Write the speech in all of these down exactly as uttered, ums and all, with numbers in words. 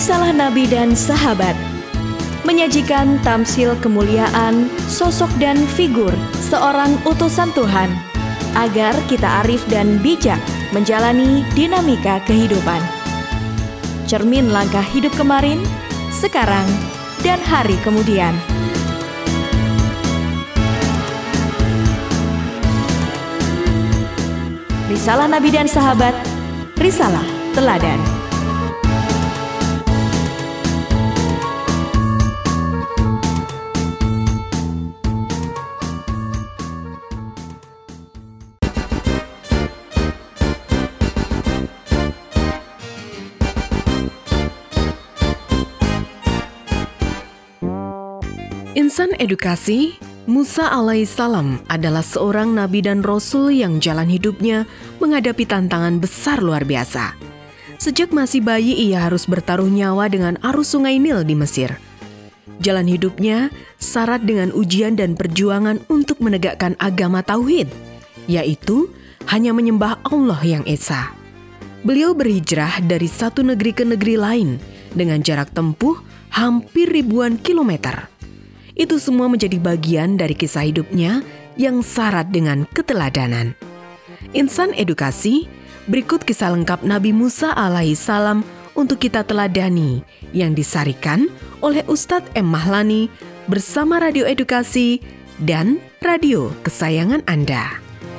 Risalah Nabi dan Sahabat menyajikan tamsil kemuliaan, sosok dan figur seorang utusan Tuhan agar kita arif dan bijak menjalani dinamika kehidupan. Cermin langkah hidup kemarin, sekarang, dan hari kemudian. Risalah Nabi dan Sahabat, Risalah Teladan. Insan edukasi, Musa alaihissalam adalah seorang nabi dan rasul yang jalan hidupnya menghadapi tantangan besar luar biasa. Sejak masih bayi ia harus bertaruh nyawa dengan arus sungai Nil di Mesir. Jalan hidupnya syarat dengan ujian dan perjuangan untuk menegakkan agama tauhid, yaitu hanya menyembah Allah yang Esa. Beliau berhijrah dari satu negeri ke negeri lain dengan jarak tempuh hampir ribuan kilometer. Itu semua menjadi bagian dari kisah hidupnya yang syarat dengan keteladanan. Insan edukasi, berikut kisah lengkap Nabi Musa alaihissalam untuk kita teladani yang disarikan oleh Ustadz M. Mahlani bersama Radio Edukasi dan radio kesayangan Anda.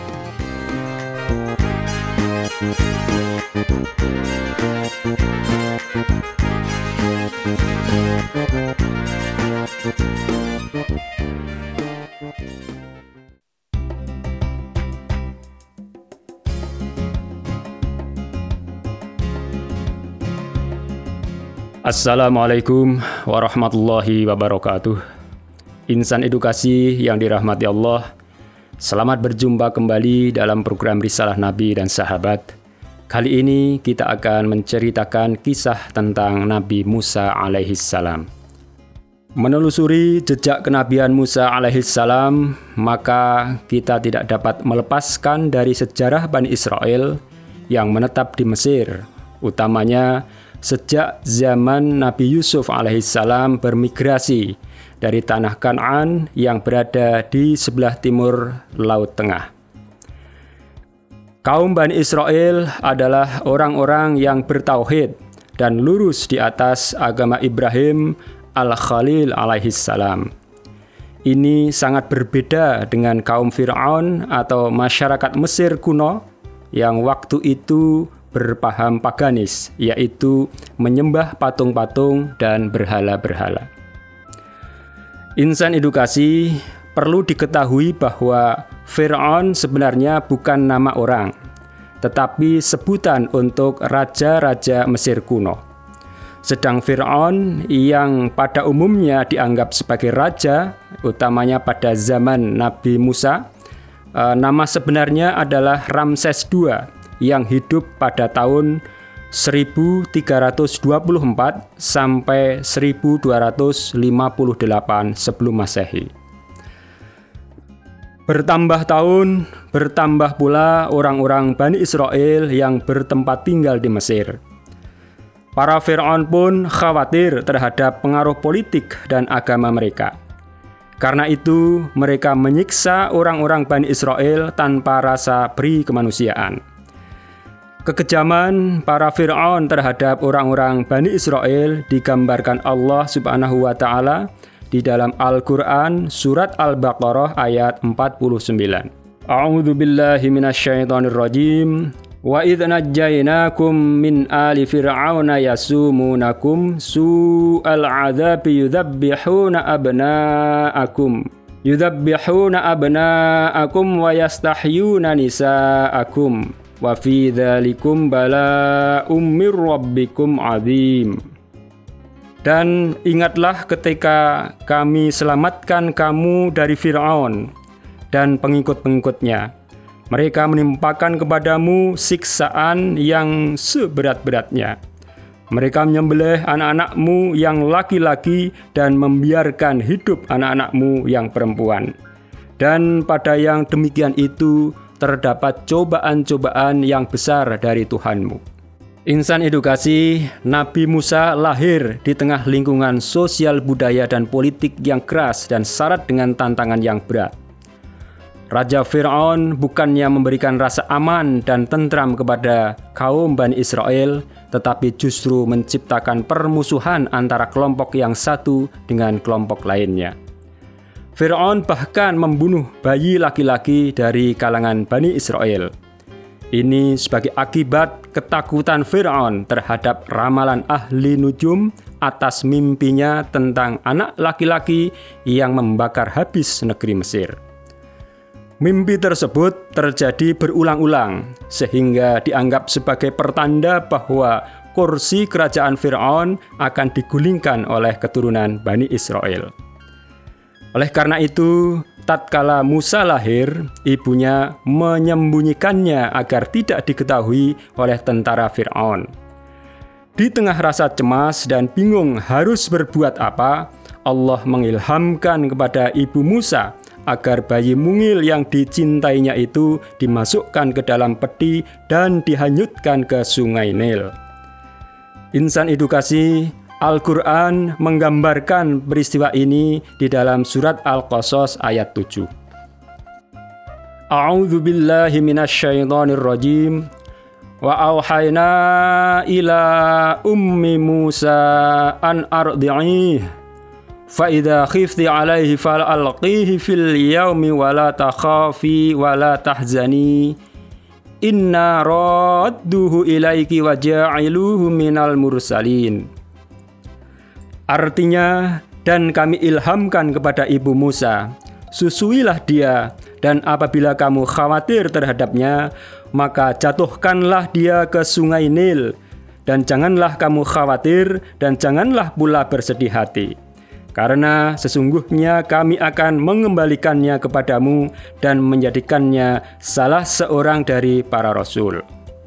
Assalamualaikum warahmatullahi wabarakatuh. Insan edukasi yang dirahmati Allah, selamat berjumpa kembali dalam program Risalah Nabi dan Sahabat. Kali ini kita akan menceritakan kisah tentang Nabi Musa alaihissalam. Menelusuri jejak kenabian Musa alaihissalam, maka kita tidak dapat melepaskan dari sejarah Bani Israel yang menetap di Mesir, utamanya sejak zaman Nabi Yusuf alaihissalam bermigrasi dari tanah Kan'an yang berada di sebelah timur Laut Tengah. Kaum Bani Israel adalah orang-orang yang bertauhid dan lurus di atas agama Ibrahim al-Khalil alaihissalam. Ini sangat berbeda dengan kaum Fir'aun atau masyarakat Mesir kuno yang waktu itu berpaham paganis, yaitu menyembah patung-patung dan berhala-berhala. Insan edukasi, perlu diketahui bahwa Fir'aun sebenarnya bukan nama orang, tetapi sebutan untuk raja-raja Mesir kuno. Sedang Fir'aun yang pada umumnya dianggap sebagai raja, utamanya pada zaman Nabi Musa, nama sebenarnya adalah Ramses kedua, yang hidup pada tahun seribu tiga ratus dua puluh empat sampai seribu dua ratus lima puluh delapan sebelum Masehi. Bertambah tahun, bertambah pula orang-orang Bani Israel yang bertempat tinggal di Mesir. Para Fir'aun pun khawatir terhadap pengaruh politik dan agama mereka. Karena itu, mereka menyiksa orang-orang Bani Israel tanpa rasa beri kemanusiaan. Kekejaman para Fir'aun terhadap orang-orang Bani Israel digambarkan Allah Subhanahu wa Ta'ala di dalam Al-Quran surat Al-Baqarah ayat empat puluh sembilan. A'udzu billahi minasyaitonir rajim. Wa idz najjaynakum min ali fir'auna yasumunakum su'al 'adzabi yudzabbihuna abna'akum yudzabbihuna abna'akum wa yastahyuna nisa'akum. Wa fi dzalikum bala'um mir rabbikum 'adzim. Dan ingatlah ketika kami selamatkan kamu dari Fir'aun dan pengikut-pengikutnya. Mereka menimpakan kepadamu siksaan yang seberat-beratnya. Mereka menyembelih anak-anakmu yang laki-laki dan membiarkan hidup anak-anakmu yang perempuan. Dan pada yang demikian itu terdapat cobaan-cobaan yang besar dari Tuhanmu. Insan edukasi, Nabi Musa lahir di tengah lingkungan sosial budaya dan politik yang keras dan syarat dengan tantangan yang berat. Raja Fir'aun bukannya memberikan rasa aman dan tentram kepada kaum Bani Israel, tetapi justru menciptakan permusuhan antara kelompok yang satu dengan kelompok lainnya. Fir'aun bahkan membunuh bayi laki-laki dari kalangan Bani Israel. Ini sebagai akibat ketakutan Fir'aun terhadap ramalan ahli nujum atas mimpinya tentang anak laki-laki yang membakar habis negeri Mesir. Mimpi tersebut terjadi berulang-ulang sehingga dianggap sebagai pertanda bahwa kursi kerajaan Fir'aun akan digulingkan oleh keturunan Bani Israel. Oleh karena itu, tatkala Musa lahir, ibunya menyembunyikannya agar tidak diketahui oleh tentara Fir'aun. Di tengah rasa cemas dan bingung harus berbuat apa, Allah mengilhamkan kepada ibu Musa agar bayi mungil yang dicintainya itu dimasukkan ke dalam peti dan dihanyutkan ke sungai Nil. Insan edukasi, Al-Quran menggambarkan peristiwa ini di dalam surat Al-Qasas ayat tujuh. A'udzu billahi minasyaitonir rajim. Wa auhayna ila ummi Musa an ardi'ih. Fa idza khifti 'alaihi fal alqihi fil yaumi wa la takhafi wa la tahzani. Inna radduhu ilaiki wa ja'iluhu minal mursalin. Artinya, dan kami ilhamkan kepada ibu Musa, susuilah dia, dan apabila kamu khawatir terhadapnya, maka jatuhkanlah dia ke sungai Nil, dan janganlah kamu khawatir, dan janganlah pula bersedih hati. Karena sesungguhnya kami akan mengembalikannya kepadamu dan menjadikannya salah seorang dari para rasul.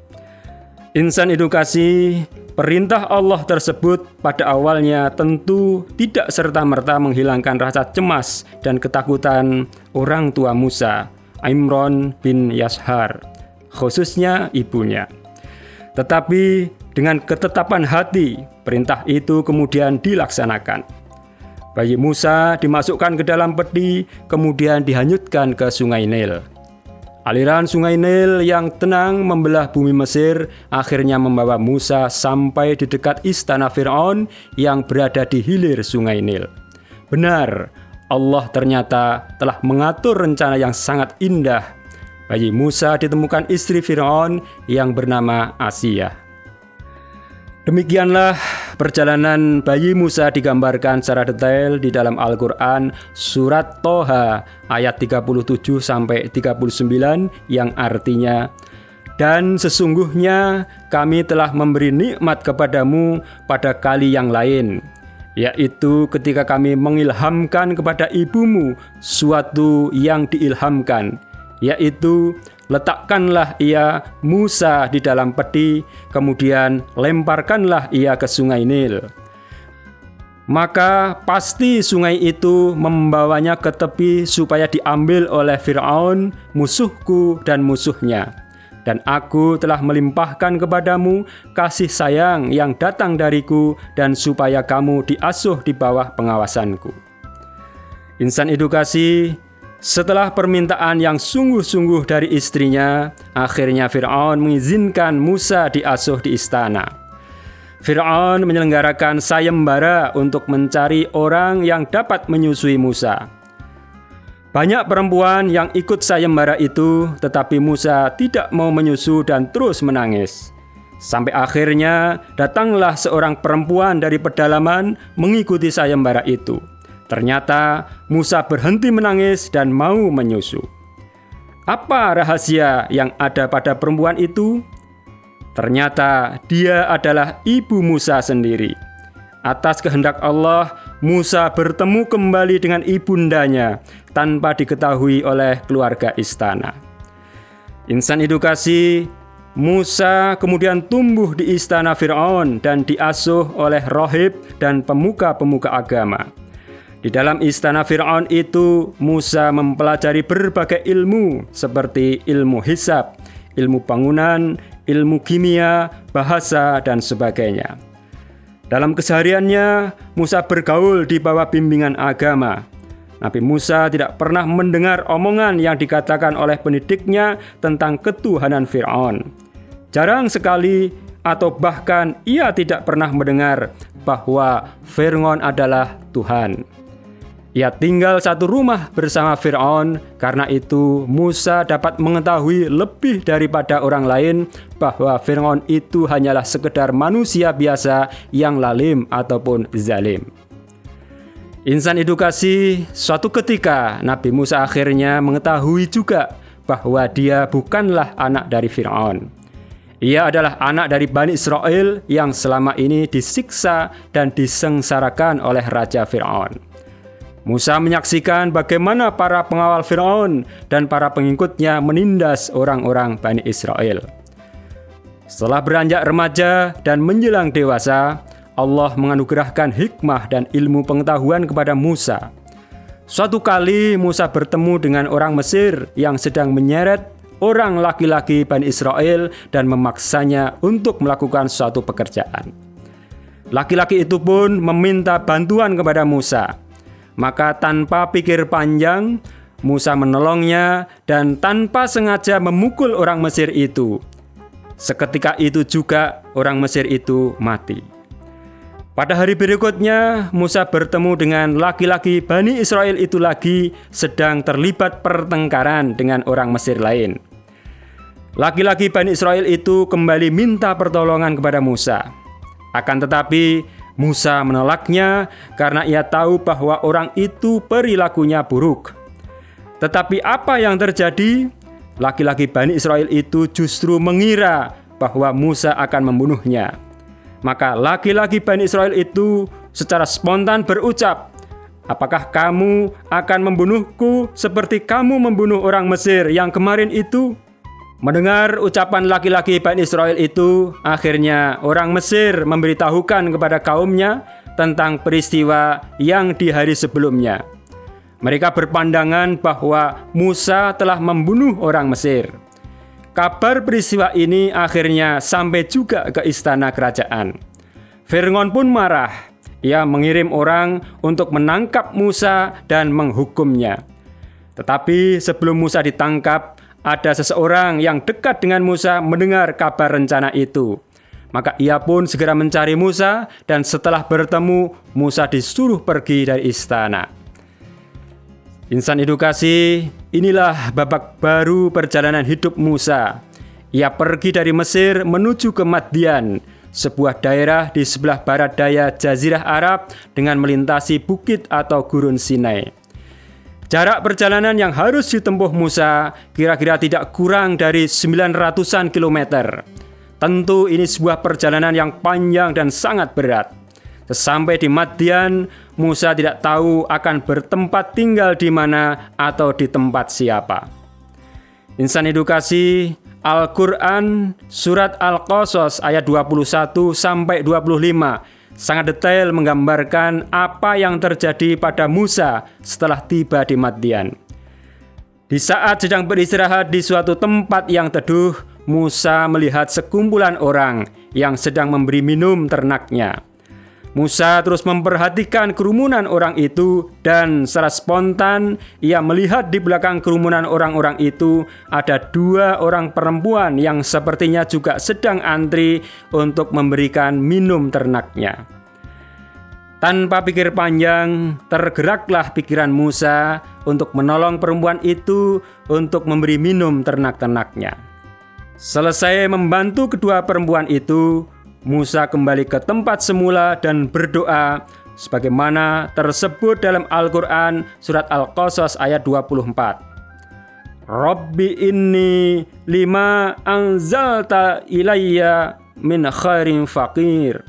Insan edukasi, perintah Allah tersebut pada awalnya tentu tidak serta-merta menghilangkan rasa cemas dan ketakutan orang tua Musa, Imran bin Yashar, khususnya ibunya. Tetapi dengan ketetapan hati, perintah itu kemudian dilaksanakan. Bayi Musa dimasukkan ke dalam peti, kemudian dihanyutkan ke sungai Nil. Aliran sungai Nil yang tenang membelah bumi Mesir akhirnya membawa Musa sampai di dekat istana Fir'aun yang berada di hilir sungai Nil. Benar, Allah ternyata telah mengatur rencana yang sangat indah. Bayi Musa ditemukan istri Fir'aun yang bernama Asia. Demikianlah perjalanan bayi Musa digambarkan secara detail di dalam Al-Quran surat Toha ayat tiga puluh tujuh sampai tiga puluh sembilan yang artinya, dan sesungguhnya kami telah memberi nikmat kepadamu pada kali yang lain, yaitu ketika kami mengilhamkan kepada ibumu suatu yang diilhamkan, yaitu letakkanlah ia Musa di dalam peti, kemudian lemparkanlah ia ke sungai Nil. Maka pasti sungai itu membawanya ke tepi supaya diambil oleh Fir'aun, musuhku dan musuhnya. Dan aku telah melimpahkan kepadamu kasih sayang yang datang dariku, dan supaya kamu diasuh di bawah pengawasanku. Insan edukasi, setelah permintaan yang sungguh-sungguh dari istrinya, akhirnya Fir'aun mengizinkan Musa diasuh di istana. Fir'aun menyelenggarakan sayembara untuk mencari orang yang dapat menyusui Musa. Banyak perempuan yang ikut sayembara itu, tetapi Musa tidak mau menyusu dan terus menangis. Sampai akhirnya datanglah seorang perempuan dari pedalaman mengikuti sayembara itu. Ternyata Musa berhenti menangis dan mau menyusu. Apa rahasia yang ada pada perempuan itu? Ternyata dia adalah ibu Musa sendiri. Atas kehendak Allah, Musa bertemu kembali dengan ibundanya tanpa diketahui oleh keluarga istana. Insan edukasi, Musa kemudian tumbuh di istana Fir'aun dan diasuh oleh rohib dan pemuka-pemuka agama. Di dalam istana Fir'aun itu, Musa mempelajari berbagai ilmu seperti ilmu hisab, ilmu bangunan, ilmu kimia, bahasa, dan sebagainya. Dalam kesehariannya, Musa bergaul di bawah bimbingan agama. Nabi Musa tidak pernah mendengar omongan yang dikatakan oleh pendidiknya tentang ketuhanan Fir'aun. Jarang sekali atau bahkan ia tidak pernah mendengar bahwa Fir'aun adalah Tuhan. Ia tinggal satu rumah bersama Fir'aun, karena itu Musa dapat mengetahui lebih daripada orang lain bahwa Fir'aun itu hanyalah sekedar manusia biasa yang lalim ataupun zalim. Insan edukasi, suatu ketika Nabi Musa akhirnya mengetahui juga bahwa dia bukanlah anak dari Fir'aun. Ia adalah anak dari Bani Israel yang selama ini disiksa dan disengsarakan oleh Raja Fir'aun. Musa menyaksikan bagaimana para pengawal Fir'aun dan para pengikutnya menindas orang-orang Bani Israel. Setelah beranjak remaja dan menjelang dewasa, Allah menganugerahkan hikmah dan ilmu pengetahuan kepada Musa. Suatu kali Musa bertemu dengan orang Mesir yang sedang menyeret orang laki-laki Bani Israel dan memaksanya untuk melakukan suatu pekerjaan. Laki-laki itu pun meminta bantuan kepada Musa. Maka tanpa pikir panjang, Musa menolongnya dan tanpa sengaja memukul orang Mesir itu. Seketika itu juga orang Mesir itu mati. Pada hari berikutnya, Musa bertemu dengan laki-laki Bani Israel itu lagi sedang terlibat pertengkaran dengan orang Mesir lain. Laki-laki Bani Israel itu kembali minta pertolongan kepada Musa. Akan tetapi Musa menolaknya karena ia tahu bahwa orang itu perilakunya buruk. Tetapi apa yang terjadi? Laki-laki Bani Israel itu justru mengira bahwa Musa akan membunuhnya. Maka laki-laki Bani Israel itu secara spontan berucap, "Apakah kamu akan membunuhku seperti kamu membunuh orang Mesir yang kemarin itu?" Mendengar ucapan laki-laki Bani Israel itu, akhirnya orang Mesir memberitahukan kepada kaumnya tentang peristiwa yang di hari sebelumnya. Mereka berpandangan bahwa Musa telah membunuh orang Mesir. Kabar peristiwa ini akhirnya sampai juga ke istana kerajaan. Fir'aun pun marah. Ia mengirim orang untuk menangkap Musa dan menghukumnya. Tetapi sebelum Musa ditangkap, ada seseorang yang dekat dengan Musa mendengar kabar rencana itu. Maka ia pun segera mencari Musa, dan setelah bertemu, Musa disuruh pergi dari istana. Insan edukasi, inilah babak baru perjalanan hidup Musa. Ia pergi dari Mesir menuju ke Madian, sebuah daerah di sebelah barat daya Jazirah Arab dengan melintasi bukit atau gurun Sinai. Jarak perjalanan yang harus ditempuh Musa kira-kira tidak kurang dari sembilan ratusan kilometer. Tentu ini sebuah perjalanan yang panjang dan sangat berat. Sesampai di Madian, Musa tidak tahu akan bertempat tinggal di mana atau di tempat siapa. Insan edukasi, Al-Quran Surat Al-Qasas ayat dua puluh satu sampai dua puluh lima sangat detail menggambarkan apa yang terjadi pada Musa setelah tiba di Madian. Di saat sedang beristirahat di suatu tempat yang teduh, Musa melihat sekumpulan orang yang sedang memberi minum ternaknya. Musa terus memperhatikan kerumunan orang itu, dan secara spontan ia melihat di belakang kerumunan orang-orang itu ada dua orang perempuan yang sepertinya juga sedang antri untuk memberikan minum ternaknya. Tanpa pikir panjang, tergeraklah pikiran Musa untuk menolong perempuan itu untuk memberi minum ternak-ternaknya. Selesai membantu kedua perempuan itu, Musa kembali ke tempat semula dan berdoa sebagaimana tersebut dalam Al-Quran Surat Al-Qasas ayat dua puluh empat. Rabbi inni lima anzalta ilayya min khairin faqir.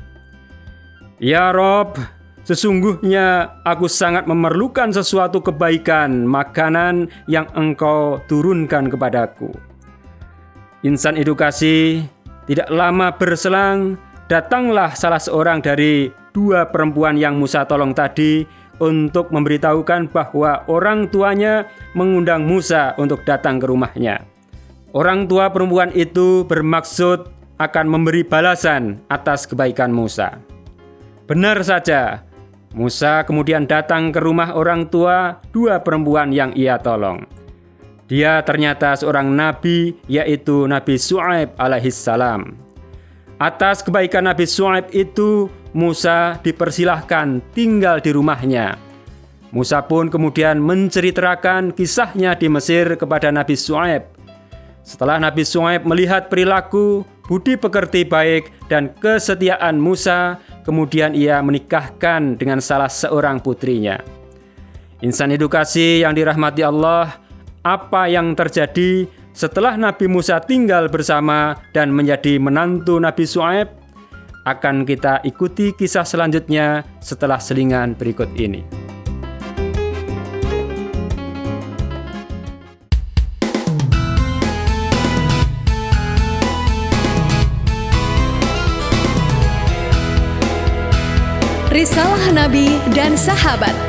Ya Rob, sesungguhnya aku sangat memerlukan sesuatu kebaikan, makanan yang Engkau turunkan kepadaku. Insan edukasi, tidak lama berselang, datanglah salah seorang dari dua perempuan yang Musa tolong tadi untuk memberitahukan bahwa orang tuanya mengundang Musa untuk datang ke rumahnya. Orang tua perempuan itu bermaksud akan memberi balasan atas kebaikan Musa. Benar saja, Musa kemudian datang ke rumah orang tua dua perempuan yang ia tolong. Dia ternyata seorang nabi, yaitu Nabi Syuaib alaihissalam. Atas kebaikan Nabi Syuaib itu, Musa dipersilahkan tinggal di rumahnya. Musa pun kemudian menceritakan kisahnya di Mesir kepada Nabi Syuaib. Setelah Nabi Syuaib melihat perilaku, budi pekerti baik, dan kesetiaan Musa, kemudian ia menikahkan dengan salah seorang putrinya. Insan edukasi yang dirahmati Allah, apa yang terjadi setelah Nabi Musa tinggal bersama dan menjadi menantu Nabi Syuaib? Akan kita ikuti kisah selanjutnya setelah selingan berikut ini. Risalah Nabi dan Sahabat